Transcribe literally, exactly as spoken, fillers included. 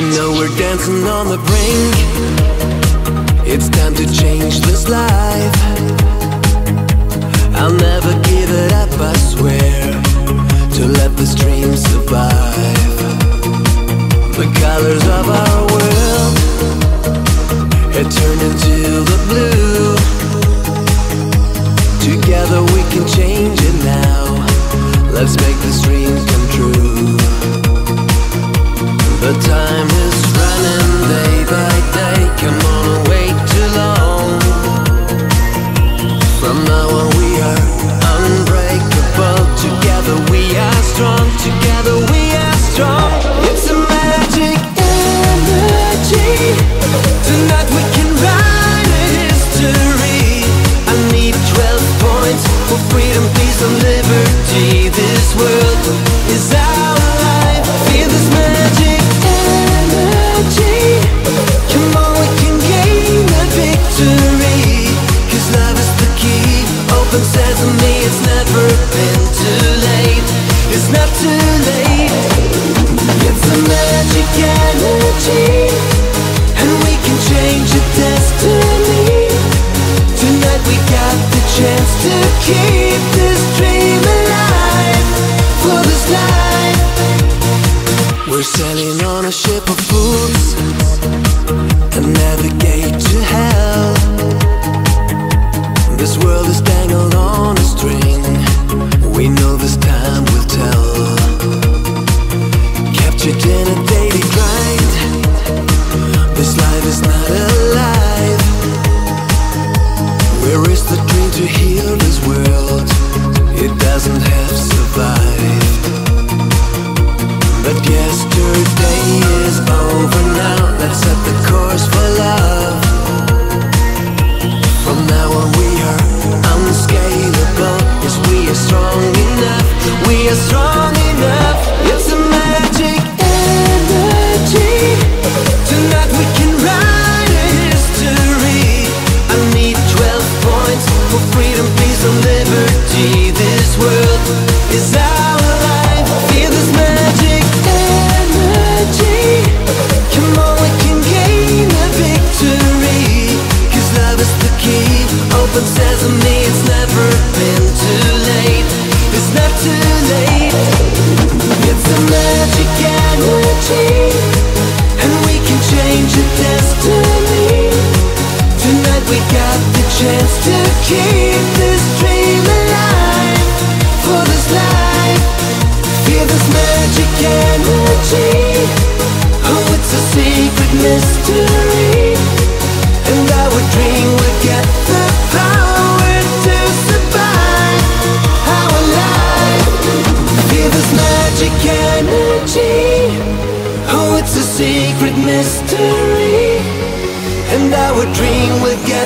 know we're dancing on the brink. It's time to change this life. I'll never give it up, I swear, to let this dream survive. The colors of our world had turned into the blue. Together we can change it now. Let's make this dream come true. The time is running day by day. Come on, don't wait too long. From now on we are unbreakable. Together we are strong. Together we are strong. It's a magic energy. Tonight we can write a history. I need twelve points for freedom, peace and liberty. This world is our life. Feel this magic energy. Come on, we can gain a victory. Cause love is the key. Open sesame, it's never been too late. It's not too late. It's a magic energy, and we can change your destiny. Tonight we got the chance to keep this dream alive. For this life, we're sailing on a ship of fools and navigate to hell. This world is dangled on a string. We know this time will tell. Captured in a daily grind. This life is not alive. Where is the dream to heal this world? It doesn't have survived. But yesterday is over now. Let's set the course for love. From now on we are unscalable. Yes, we are strong enough. We are strong enough. It's a magic energy. Tonight we can write a history. I need twelve points for freedom, peace and liberty. This world is our life. Feel this magic energy. Come on, we can gain a victory. Cause love is the key. Open sesame, it's never been too late. It's not too late. It's a magic energy, and we can change your destiny. Tonight we got the chance to keep this dream alive. For this life, feel this magic energy. Oh, it's a secret mystery, and our dream will get the power to survive our life. Feel this magic energy. Oh, it's a secret mystery, and our dream will get